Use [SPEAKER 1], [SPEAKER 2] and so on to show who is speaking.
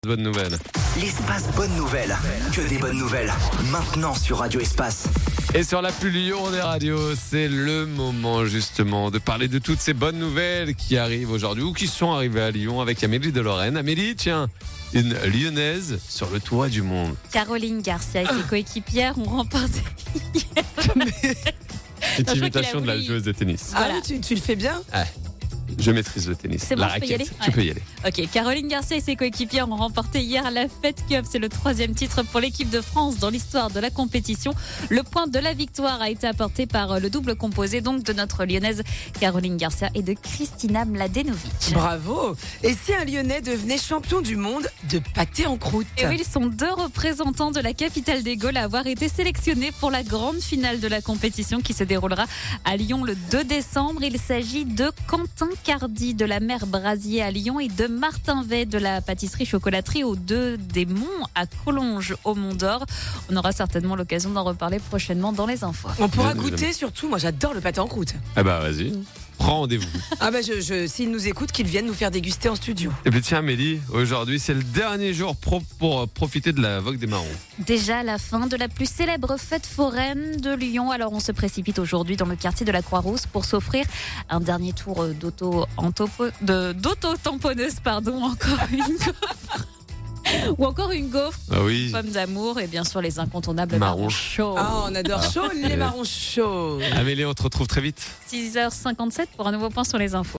[SPEAKER 1] Bonne nouvelle.
[SPEAKER 2] L'espace bonne nouvelle. Que des bonnes nouvelles. Maintenant sur Radio Espace.
[SPEAKER 1] Et sur la plus Lyon des radios, c'est le moment justement de parler de toutes ces bonnes nouvelles qui arrivent aujourd'hui ou qui sont arrivées à Lyon avec Amélie de Lorraine. Amélie, tiens, une Lyonnaise sur le toit du monde.
[SPEAKER 3] Caroline Garcia et ses coéquipières ont remporté
[SPEAKER 1] Petite imitation de la joueuse de tennis.
[SPEAKER 3] Voilà.
[SPEAKER 4] Ah oui, tu le fais bien.
[SPEAKER 1] Je maîtrise le tennis.
[SPEAKER 3] C'est bon,
[SPEAKER 1] la
[SPEAKER 3] je peux y
[SPEAKER 1] raquette.
[SPEAKER 3] aller
[SPEAKER 1] Tu peux y aller.
[SPEAKER 3] Ok, Caroline Garcia et ses coéquipières ont remporté hier la Fed Cup. C'est le 3e titre pour l'équipe de France dans l'histoire de la compétition. Le point de la victoire a été apporté par le double composé donc de notre Lyonnaise Caroline Garcia et de Kristina Mladenovic.
[SPEAKER 4] Bravo. Et si un Lyonnais devenait champion du monde de pâté en croûte?
[SPEAKER 3] Et oui, ils sont 2 représentants de la capitale des Gaules à avoir été sélectionnés pour la grande finale de la compétition qui se déroulera à Lyon le 2 décembre. Il s'agit de Quentin Cardi de la Mère Brasier à Lyon et de Martin Vey de la pâtisserie chocolaterie aux 2 des Monts à Collonges au Mont d'Or. On aura certainement l'occasion d'en reparler prochainement dans les infos.
[SPEAKER 4] On pourra
[SPEAKER 1] Bien
[SPEAKER 4] goûter surtout. Moi, j'adore le pâté en croûte.
[SPEAKER 1] Ah bah vas-y, prends rendez-vous.
[SPEAKER 4] Ah bah, s'ils nous écoutent, qu'ils viennent nous faire déguster en studio.
[SPEAKER 1] Et puis tiens Amélie, aujourd'hui c'est le dernier jour pour profiter de la vogue des marrons.
[SPEAKER 3] Déjà la fin de la plus célèbre fête foraine de Lyon. Alors on se précipite aujourd'hui dans le quartier de la Croix-Rousse pour s'offrir un dernier tour d'auto-tamponneuse, ou encore une gaufre,
[SPEAKER 1] Ah oui.
[SPEAKER 3] pomme d'amour et bien sûr les incontournables
[SPEAKER 1] Marrons.
[SPEAKER 3] marrons chauds.
[SPEAKER 4] Ah, on adore chaud, les marrons chauds.
[SPEAKER 1] Amélie, on te retrouve très vite.
[SPEAKER 3] 6h57 pour un nouveau point sur les infos.